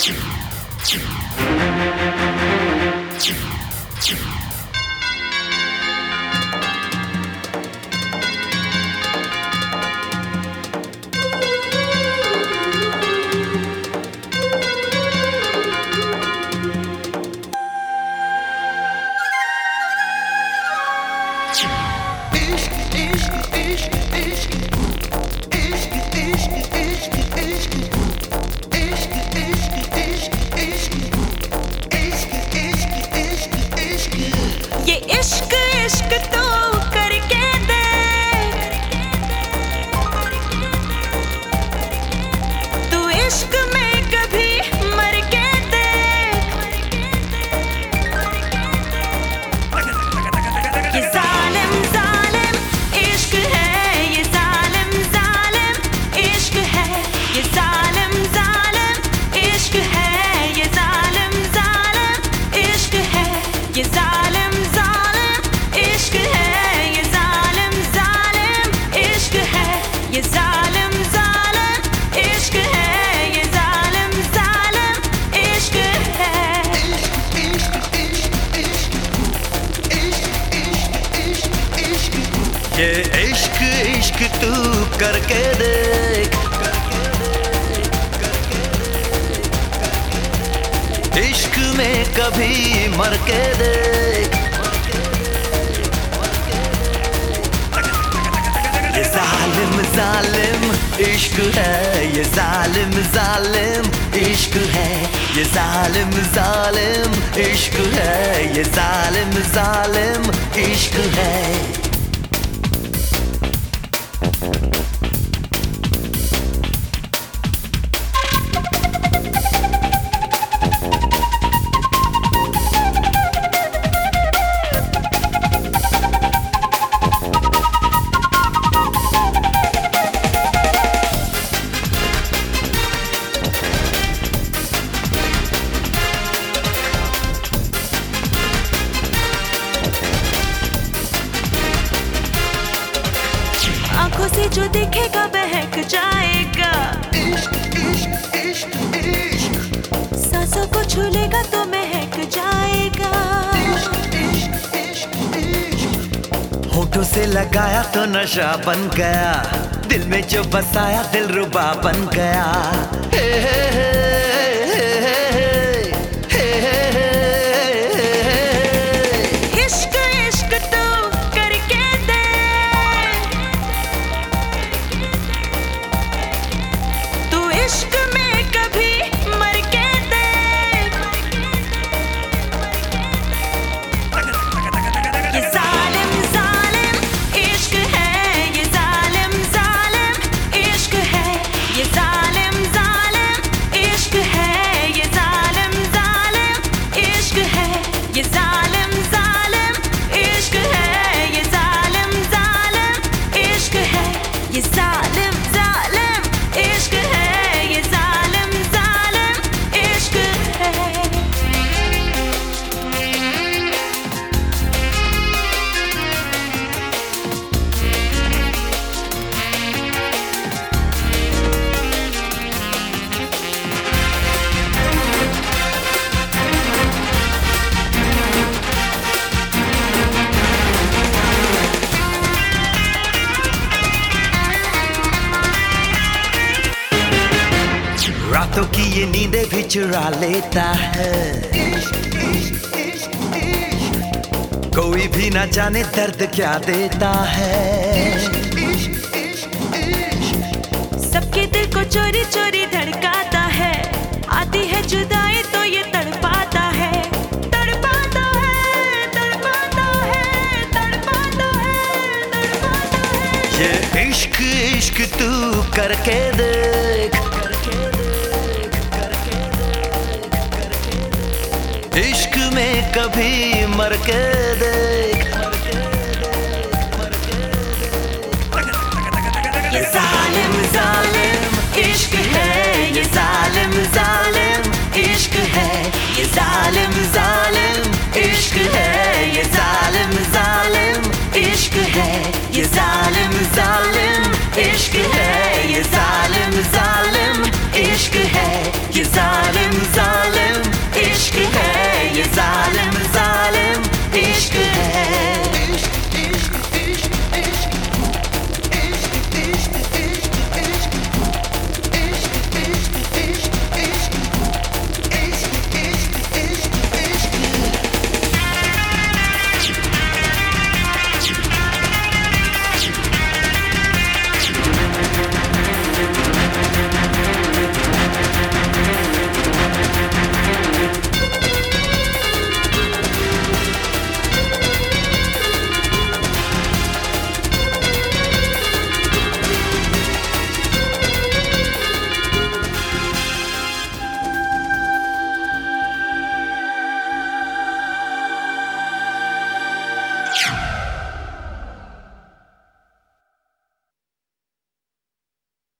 ये इश्क इश्क तू करके देख, इश्क में कभी मर के देख। ये जालिम जालिम इश्क है, ये जालिम जालिम इश्क है, ये जालिम जालिम इश्क है, ये जालिम जालिम इश्क है। आंखों से जो देखेगा बहक जाएगा, इश्क इश्क इश्क इश्क। सांसों को छू लेगा तो महक जाएगा। इश्क इश्क इश्क इश्क। होठों से लगाया तो नशा बन गया, दिल में जो बसाया दिल रुबा बन गया। हे हे हे रातों की ये नींदें भी चुरा लेता है। इश्क इश्क इश्क इश्क। कोई भी ना जाने दर्द क्या देता है। इश्क इश्क इश्क इश्क। सबके दिल को चोरी चोरी धड़काता है, आती है जुदाई तो ये तड़पाता है, तड़पाता है, तड़पाता है, तड़पाता है, तड़पाता है। ये इश्क इश्क तू करके देख, इश्क में कभी मर के देख। ये जालिम जालिम इश्क है, ये जालिम जालिम इश्क है, ये जालिम जालिम इश्क है, ये जालिम जालिम इश्क है, ये जालिम जालिम इश्क है, ये जालिम जालिम इश्क है, ये जालिम है।